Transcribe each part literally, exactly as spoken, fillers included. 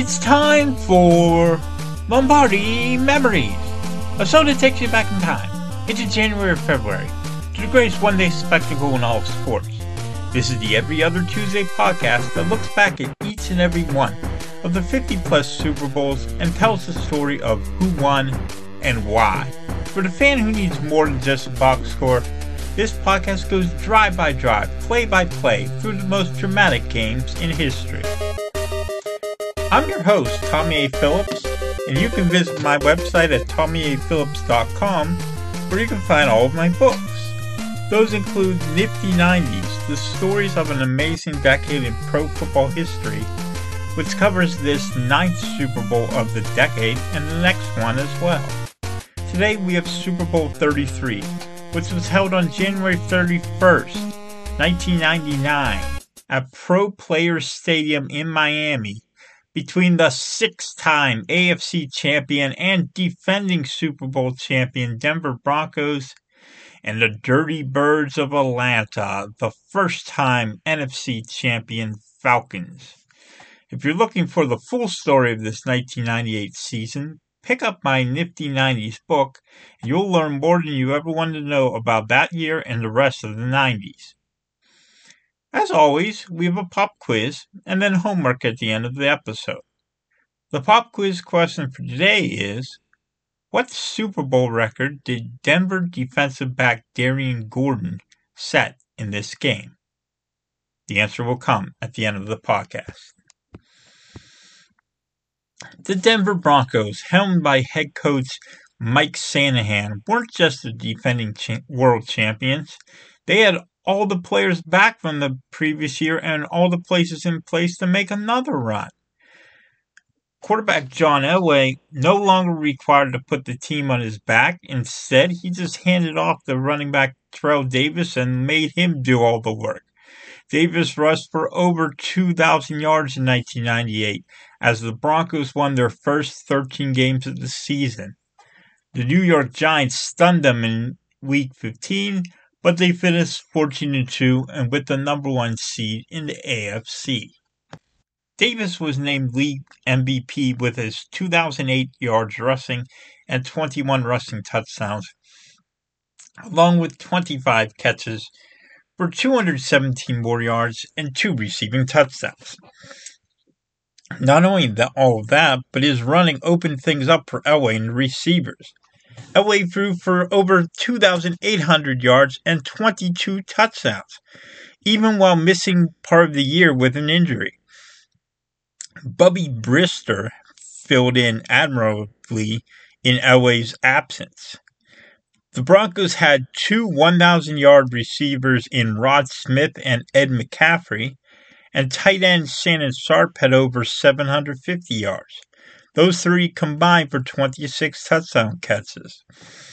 It's time for Lombardi Memories, a show that takes you back in time, into January or February, to the greatest one-day spectacle in all of sports. This is the Every Other Tuesday podcast that looks back at each and every one of the fifty-plus Super Bowls and tells the story of who won and why. For the fan who needs more than just a box score, this podcast goes drive by drive, play by play, through the most dramatic games in history. I'm your host, Tommy A. Phillips, and you can visit my website at tommy a phillips dot com, where you can find all of my books. Those include Nifty nineties, the stories of an amazing decade in pro football history, which covers this ninth Super Bowl of the decade and the next one as well. Today we have Super Bowl thirty-three, which was held on January thirty-first, nineteen ninety-nine, at Pro Players Stadium in Miami, between the six-time A F C champion and defending Super Bowl champion Denver Broncos and the Dirty Birds of Atlanta, the first-time N F C champion Falcons. If you're looking for the full story of this nineteen ninety-eight season, pick up my Nifty nineties book, and you'll learn more than you ever wanted to know about that year and the rest of the nineties. As always, we have a pop quiz and then homework at the end of the episode. The pop quiz question for today is, what Super Bowl record did Denver defensive back Darian Gordon set in this game? The answer will come at the end of the podcast. The Denver Broncos, helmed by head coach Mike Shanahan, weren't just the defending cha- world champions. They had all the players back from the previous year and all the places in place to make another run. Quarterback John Elway no longer required to put the team on his back. Instead, he just handed off the running back Terrell Davis and made him do all the work. Davis rushed for over two thousand yards in nineteen ninety-eight as the Broncos won their first thirteen games of the season. The New York Giants stunned them in Week fifteen, but they finished fourteen and two and with the number one seed in the A F C. Davis was named league M V P with his two thousand eight yards rushing and twenty-one rushing touchdowns, along with twenty-five catches for two hundred seventeen more yards and two receiving touchdowns. Not only that, all of that, but his running opened things up for Elway and the receivers. Elway threw for over two thousand eight hundred yards and twenty-two touchdowns, even while missing part of the year with an injury. Bubby Brister filled in admirably in Elway's absence. The Broncos had two one thousand yard receivers in Rod Smith and Ed McCaffrey, and tight end Shannon Sharpe had over seven hundred fifty yards. Those three combined for twenty-six touchdown catches.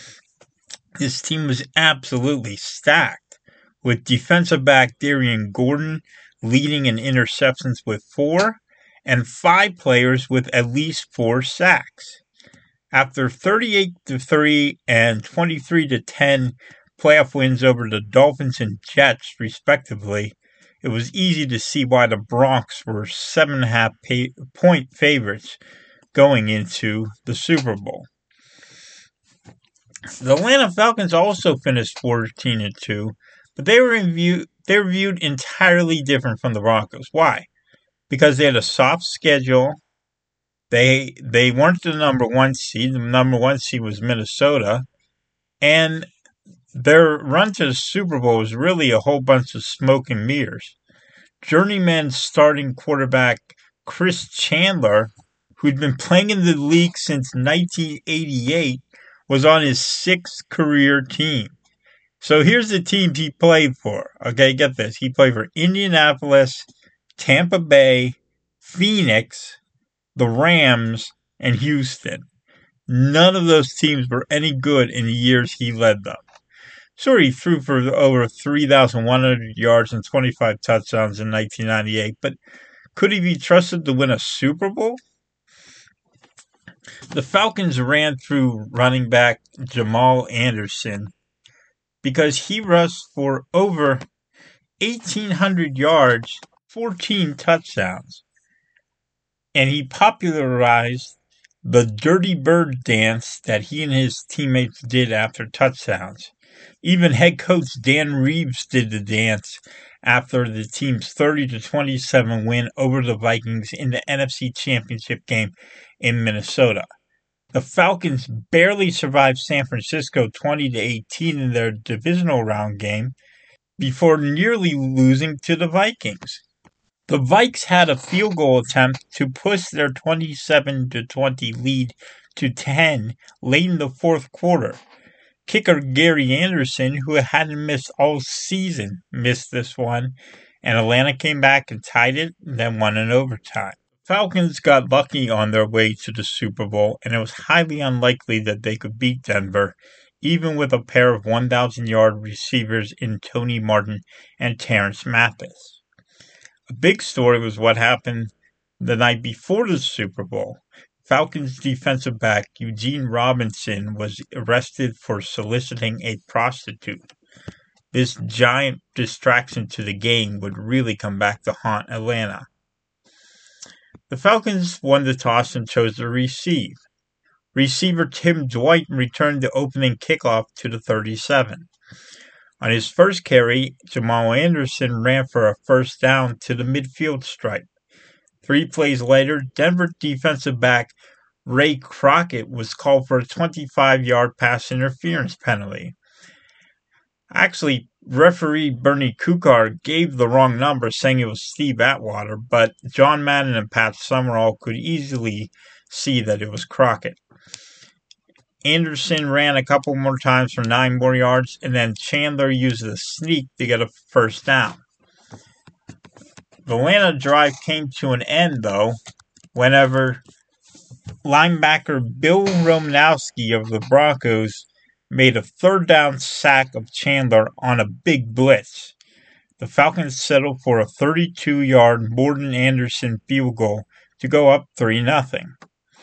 This team was absolutely stacked, with defensive back Darian Gordon leading in interceptions with four, and five players with at least four sacks. After thirty-eight to three and twenty-three to ten playoff wins over the Dolphins and Jets, respectively, it was easy to see why the Broncs were seven and a half point favorites going into the Super Bowl. The Atlanta Falcons also finished fourteen and two, but they were in view they were viewed entirely different from the Broncos. Why? Because they had a soft schedule. They they weren't the number one seed. The number one seed was Minnesota. And their run to the Super Bowl was really a whole bunch of smoke and mirrors. Journeyman starting quarterback Chris Chandler, who'd been playing in the league since nineteen eighty-eight, was on his sixth career team. So here's the teams he played for. Okay, get this. He played for Indianapolis, Tampa Bay, Phoenix, the Rams, and Houston. None of those teams were any good in the years he led them. Sure, he threw for over three thousand one hundred yards and twenty-five touchdowns in nineteen ninety-eight, but could he be trusted to win a Super Bowl? The Falcons ran through running back Jamal Anderson because he rushed for over eighteen hundred yards, fourteen touchdowns. and he popularized the Dirty Bird dance that he and his teammates did after touchdowns. Even head coach Dan Reeves did the dance after the team's thirty to twenty-seven win over the Vikings in the N F C Championship game in Minnesota. The Falcons barely survived San Francisco twenty to eighteen in their divisional round game before nearly losing to the Vikings. The Vikes had a field goal attempt to push their twenty-seven to twenty lead to ten late in the fourth quarter. Kicker Gary Anderson, who hadn't missed all season, missed this one, and Atlanta came back and tied it, then won in overtime. Falcons got lucky on their way to the Super Bowl, and it was highly unlikely that they could beat Denver, even with a pair of one thousand yard receivers in Tony Martin and Terrence Mathis. A big story was what happened the night before the Super Bowl. Falcons defensive back Eugene Robinson was arrested for soliciting a prostitute. This giant distraction to the game would really come back to haunt Atlanta. The Falcons won the toss and chose to receive. Receiver Tim Dwight returned the opening kickoff to the thirty-seven. On his first carry, Jamal Anderson ran for a first down to the midfield stripe. Three plays later, Denver defensive back Ray Crockett was called for a twenty-five yard pass interference penalty. Actually, referee Bernie Kukar gave the wrong number, saying it was Steve Atwater, but John Madden and Pat Summerall could easily see that it was Crockett. Anderson ran a couple more times for nine more yards, and then Chandler used a sneak to get a first down. The Atlanta drive came to an end, though, whenever linebacker Bill Romanowski of the Broncos made a third down sack of Chandler on a big blitz. The Falcons settled for a thirty-two yard Morten Andersen field goal to go up three nothing.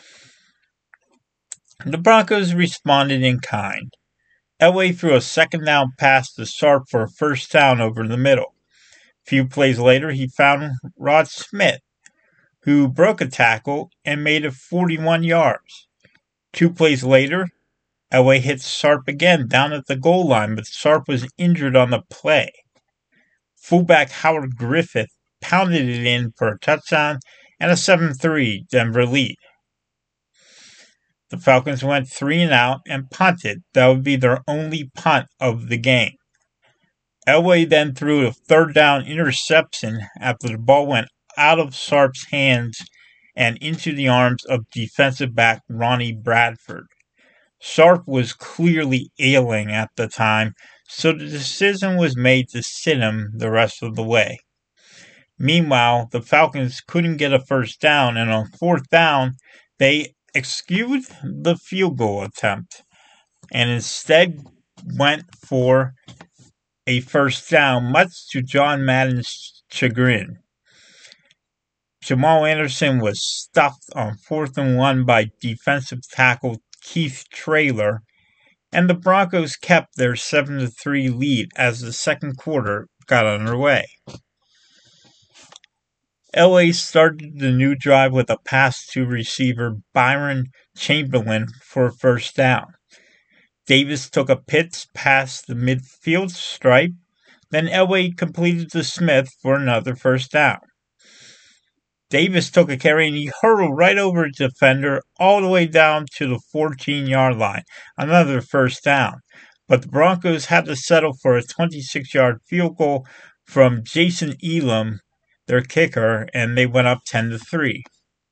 The Broncos responded in kind. Elway threw a second down pass to Sharp for a first down over the middle. A few plays later, he found Rod Smith, who broke a tackle and made it forty-one yards. Two plays later, Elway hit Sharp again down at the goal line, but Sharp was injured on the play. Fullback Howard Griffith pounded it in for a touchdown and a seven three Denver lead. The Falcons went three and out and punted. That would be their only punt of the game. Elway then threw a third down interception after the ball went out of Sharp's hands and into the arms of defensive back Ronnie Bradford. Sharp was clearly ailing at the time, so the decision was made to sit him the rest of the way. Meanwhile, the Falcons couldn't get a first down, and on fourth down, they excused the field goal attempt and instead went for a first down, much to John Madden's chagrin. Jamal Anderson was stuffed on fourth and one by defensive tackle Keith Traylor, and the Broncos kept their seven to three lead as the second quarter got underway. Elway started the new drive with a pass to receiver Byron Chamberlain for a first down. Davis took a pitch past the midfield stripe, then Elway completed to Smith for another first down. Davis took a carry and he hurled right over a defender all the way down to the fourteen yard line, another first down. But the Broncos had to settle for a twenty-six yard field goal from Jason Elam, their kicker, and they went up ten to three.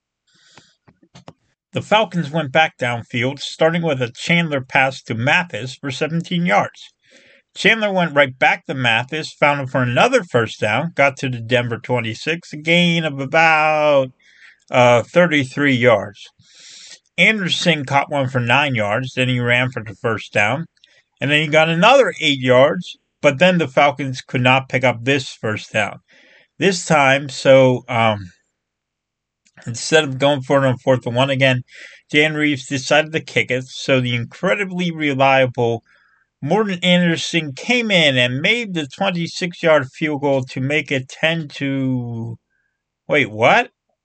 The Falcons went back downfield, starting with a Chandler pass to Mathis for seventeen yards. Chandler went right back to Mathis, found him for another first down, got to the Denver twenty-six, a gain of about uh, thirty-three yards. Anderson caught one for nine yards, then he ran for the first down, and then he got another eight yards, but then the Falcons could not pick up this first down. This time, so um, instead of going for it on fourth and one again, Dan Reeves decided to kick it, so the incredibly reliable Morten Andersen came in and made the twenty-six yard field goal to make it ten to... Wait, what?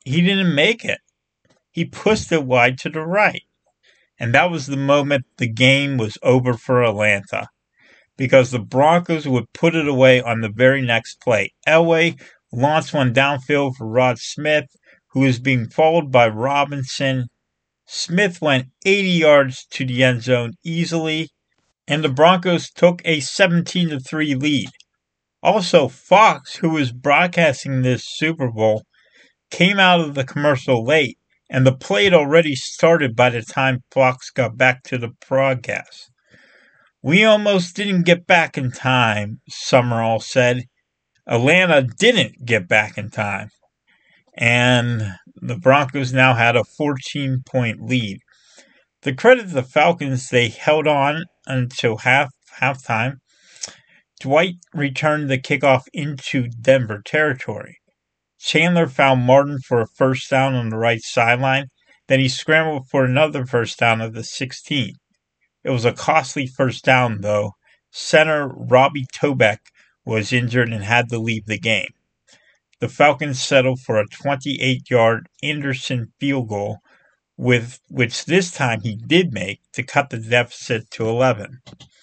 he didn't make it. He pushed it wide to the right. And that was the moment the game was over for Atlanta, because the Broncos would put it away on the very next play. Elway launched one downfield for Rod Smith, who was being followed by Robinson. Smith went eighty yards to the end zone easily, and the Broncos took a seventeen to three lead. Also, Fox, who was broadcasting this Super Bowl, came out of the commercial late, and the play had already started by the time Fox got back to the broadcast. "We almost didn't get back in time," Summerall said. Atlanta didn't get back in time, and the Broncos now had a fourteen-point lead. To credit the Falcons, they held on until half halftime. Dwight returned the kickoff into Denver territory. Chandler found Martin for a first down on the right sideline. Then he scrambled for another first down at the sixteen. It was a costly first down, though. Center Robbie Tobeck was injured and had to leave the game. The Falcons settled for a twenty-eight-yard Anderson field goal, with which this time he did make, to cut the deficit to eleven.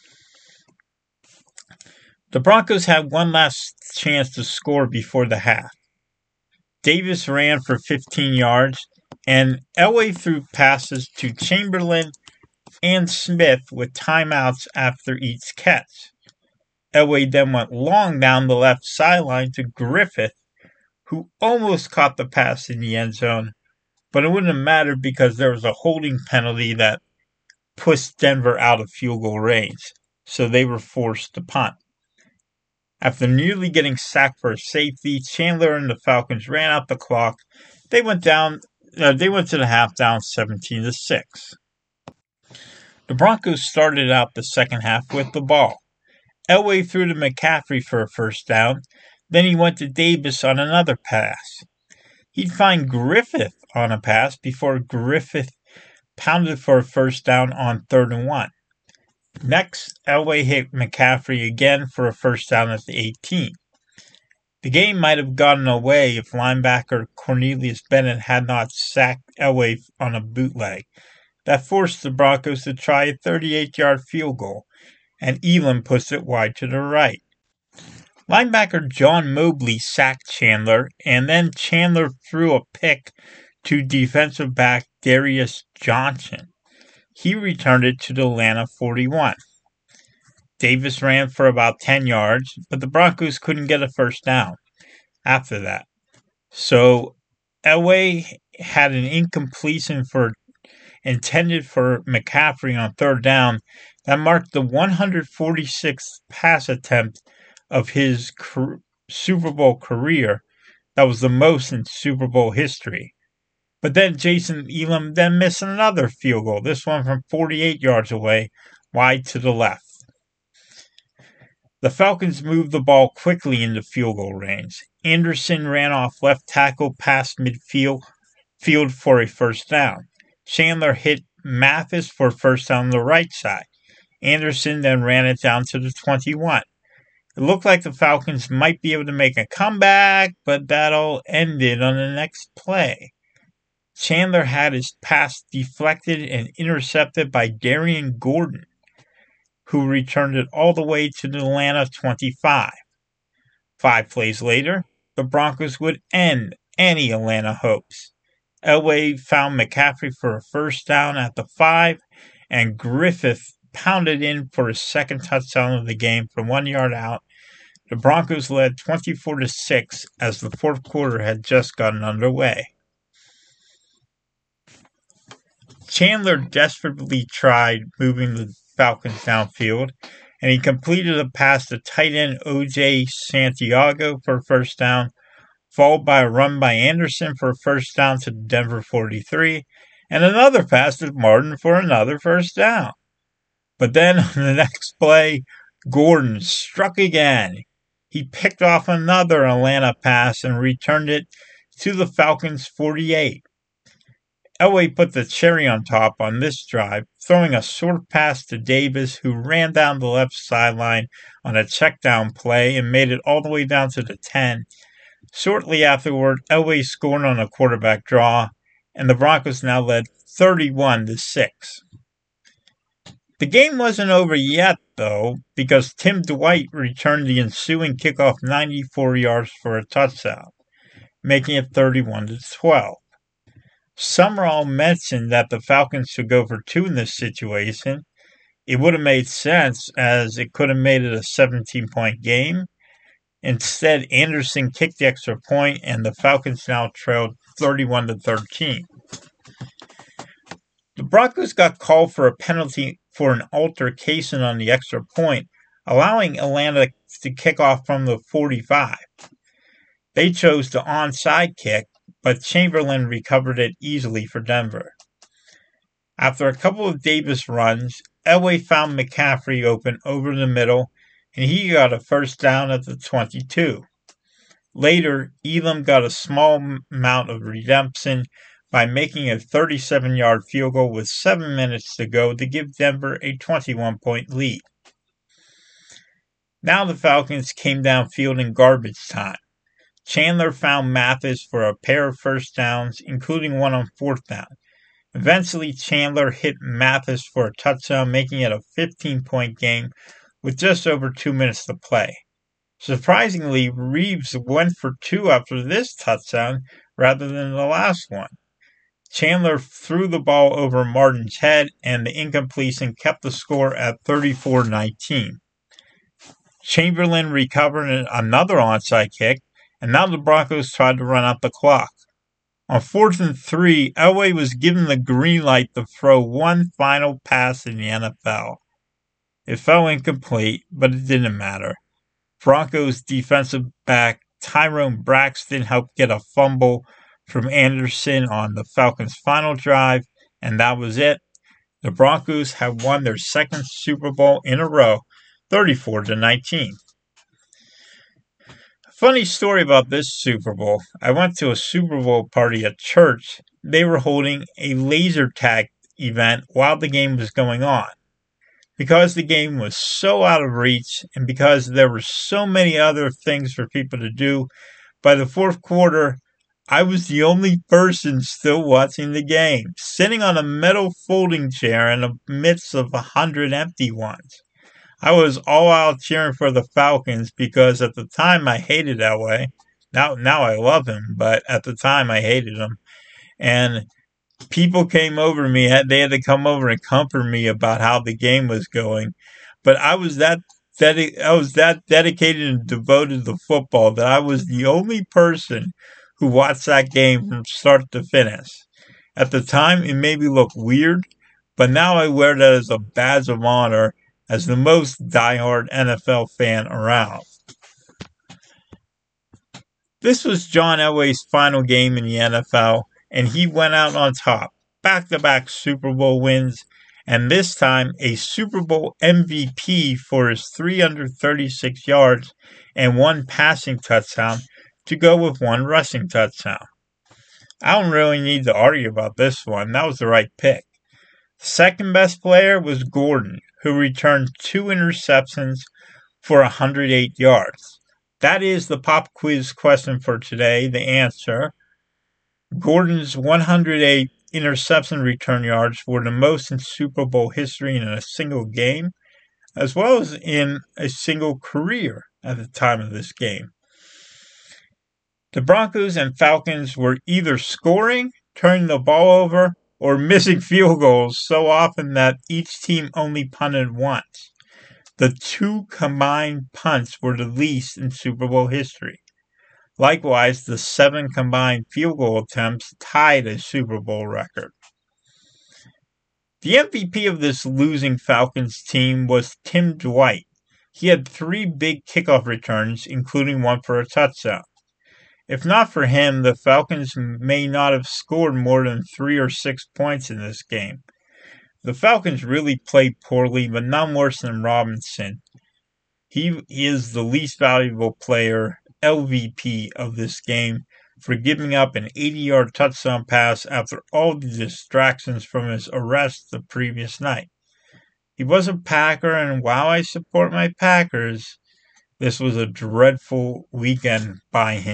The Broncos had one last chance to score before the half. Davis ran for fifteen yards, and Elway threw passes to Chamberlain and Smith with timeouts after each catch. Elway then went long down the left sideline to Griffith, who almost caught the pass in the end zone, but it wouldn't have mattered because there was a holding penalty that pushed Denver out of field goal range, so they were forced to punt. After nearly getting sacked for a safety, Chandler and the Falcons ran out the clock. They went down. Uh, they went to the half down seventeen to six. The Broncos started out the second half with the ball. Elway threw to McCaffrey for a first down. Then he went to Davis on another pass. He'd find Griffith on a pass before Griffith pounded for a first down on third and one. Next, Elway hit McCaffrey again for a first down at the eighteen. The game might have gotten away if linebacker Cornelius Bennett had not sacked Elway on a bootleg. That forced the Broncos to try a thirty-eight-yard field goal, and Elam pushed it wide to the right. Linebacker John Mobley sacked Chandler, and then Chandler threw a pick to defensive back Darius Johnson. He returned it to the Atlanta forty-one. Davis ran for about ten yards, but the Broncos couldn't get a first down after that. So Elway had an incompletion for intended for McCaffrey on third down that marked the one hundred forty-sixth pass attempt of his Super Bowl career. That was the most in Super Bowl history. But then Jason Elam then missed another field goal, this one from forty-eight yards away, wide to the left. The Falcons moved the ball quickly into field goal range. Anderson ran off left tackle past midfield field for a first down. Chandler hit Mathis for a first down on the right side. Anderson then ran it down to the twenty-one. It looked like the Falcons might be able to make a comeback, but that all ended on the next play. Chandler had his pass deflected and intercepted by Darian Gordon, who returned it all the way to the Atlanta twenty-five. Five plays later, the Broncos would end any Atlanta hopes. Elway found McCaffrey for a first down at the five, and Griffith pounded in for his second touchdown of the game from one yard out. The Broncos led twenty-four to six as the fourth quarter had just gotten underway. Chandler desperately tried moving the Falcons downfield, and he completed a pass to tight end O J Santiago for a first down, followed by a run by Anderson for a first down to Denver forty-three, and another pass to Martin for another first down. But then on the next play, Gordon struck again. He picked off another Atlanta pass and returned it to the Falcons forty-eight. Elway put the cherry on top on this drive, throwing a short pass to Davis, who ran down the left sideline on a check down play and made it all the way down to the ten. Shortly afterward, Elway scored on a quarterback draw, and the Broncos now led thirty-one to six. The game wasn't over yet, though, because Tim Dwight returned the ensuing kickoff ninety-four yards for a touchdown, making it thirty-one to twelve. Summerall mentioned that the Falcons should go for two in this situation. It would have made sense, as it could have made it a seventeen-point game. Instead, Anderson kicked the extra point, and the Falcons now trailed thirty-one to thirteen. The Broncos got called for a penalty for an altercation on the extra point, allowing Atlanta to kick off from the forty-five. They chose the onside kick, but Chamberlain recovered it easily for Denver. After a couple of Davis runs, Elway found McCaffrey open over the middle, and he got a first down at the twenty-two. Later, Elam got a small amount of redemption by making a thirty-seven-yard field goal with seven minutes to go to give Denver a twenty-one-point lead. Now the Falcons came downfield in garbage time. Chandler found Mathis for a pair of first downs, including one on fourth down. Eventually, Chandler hit Mathis for a touchdown, making it a fifteen-point game with just over two minutes to play. Surprisingly, Reeves went for two after this touchdown rather than the last one. Chandler threw the ball over Martin's head, and the incompletion kept the score at thirty-four nineteen. Chamberlain recovered another onside kick, and now the Broncos tried to run out the clock. On fourth and three, Elway was given the green light to throw one final pass in the N F L. It fell incomplete, but it didn't matter. Broncos defensive back Tyrone Braxton helped get a fumble from Anderson on the Falcons' final drive, and that was it. The Broncos have won their second Super Bowl in a row, thirty-four to nineteen. Funny story about this Super Bowl. I went to a Super Bowl party at church. They were holding a laser tag event while the game was going on. Because the game was so out of reach, and because there were so many other things for people to do, by the fourth quarter, I was the only person still watching the game, sitting on a metal folding chair in the midst of a hundred empty ones. I was all out cheering for the Falcons because at the time I hated Elway. Now, now I love him, but at the time I hated him. And people came over to me. They had to come over and comfort me about how the game was going. But I was that dedi- I was that dedicated and devoted to football that I was the only person who watched that game from start to finish. At the time, it made me look weird, but now I wear that as a badge of honor as the most diehard N F L fan around. This was John Elway's final game in the N F L, and he went out on top. Back-to-back Super Bowl wins, and this time a Super Bowl M V P for his three hundred thirty-six yards and one passing touchdown to go with one rushing touchdown. I don't really need to argue about this one. That was the right pick. Second best player was Gordon, who returned two interceptions for one hundred eight yards. That is the pop quiz question for today. The answer: Gordon's one hundred eight interception return yards were the most in Super Bowl history in a single game, as well as in a single career at the time of this game. The Broncos and Falcons were either scoring, turning the ball over, or missing field goals so often that each team only punted once. The two combined punts were the least in Super Bowl history. Likewise, the seven combined field goal attempts tied a Super Bowl record. The M V P of this losing Falcons team was Tim Dwight. He had three big kickoff returns, including one for a touchdown. If not for him, the Falcons may not have scored more than three or six points in this game. The Falcons really played poorly, but none worse than Robinson. He is the least valuable player, L V P, of this game for giving up an eighty-yard touchdown pass after all the distractions from his arrest the previous night. He was a Packer, and while I support my Packers, this was a dreadful weekend by him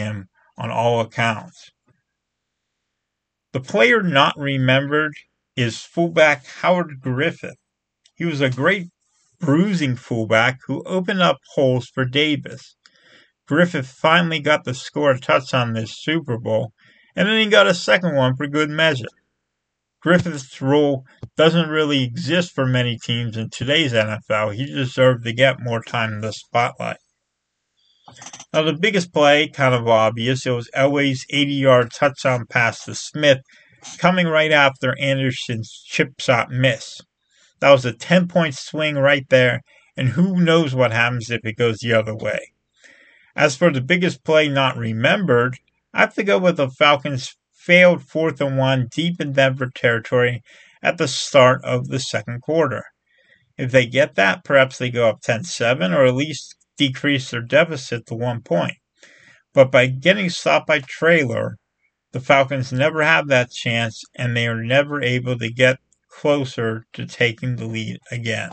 on all accounts. The player not remembered is fullback Howard Griffith. He was a great bruising fullback who opened up holes for Davis. Griffith finally got to score a touchdown this Super Bowl, and then he got a second one for good measure. Griffith's role doesn't really exist for many teams in today's N F L. He deserved to get more time in the spotlight. Now, the biggest play, kind of obvious, it was Elway's eighty-yard touchdown pass to Smith, coming right after Anderson's chip shot miss. That was a ten-point swing right there, and who knows what happens if it goes the other way. As for the biggest play not remembered, I have to go with the Falcons' failed fourth and one deep in Denver territory at the start of the second quarter. If they get that, perhaps they go up ten seven or at least decrease their deficit to one point. But by getting stopped by Traylor, the Falcons never have that chance and they are never able to get closer to taking the lead again.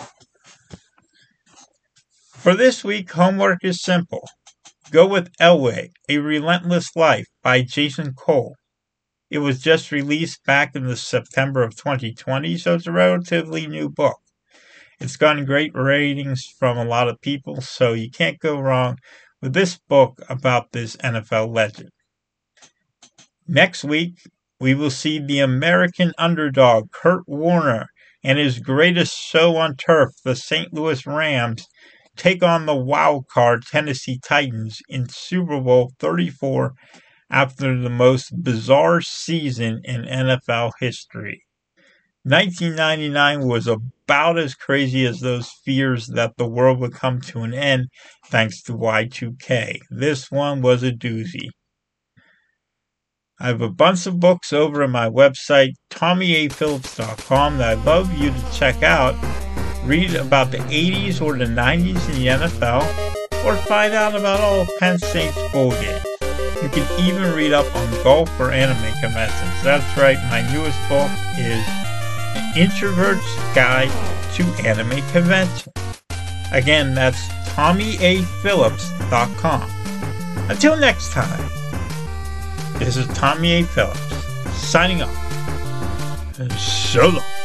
For this week, homework is simple. Go with Elway, A Relentless Life by Jason Cole. It was just released back in the September of twenty twenty, so it's a relatively new book. It's gotten great ratings from a lot of people, so you can't go wrong with this book about this N F L legend. Next week, we will see the American underdog Kurt Warner and his greatest show on turf, the Saint Louis Rams, take on the wild card Tennessee Titans in Super Bowl thirty-four after the most bizarre season in N F L history. nineteen ninety-nine was about as crazy as those fears that the world would come to an end thanks to Y two K. This one was a doozy. I have a bunch of books over at my website, tommy a phillips dot com, that I'd love you to check out. Read about the eighties or the nineties in the N F L, or find out about all of Penn State's bowl games. You can even read up on golf or anime conventions. That's right, my newest book is An Introvert's Guide to Anime Convention. Again, that's tommy a phillips dot com. Until next time, this is Tommy A. Phillips, signing off. So long.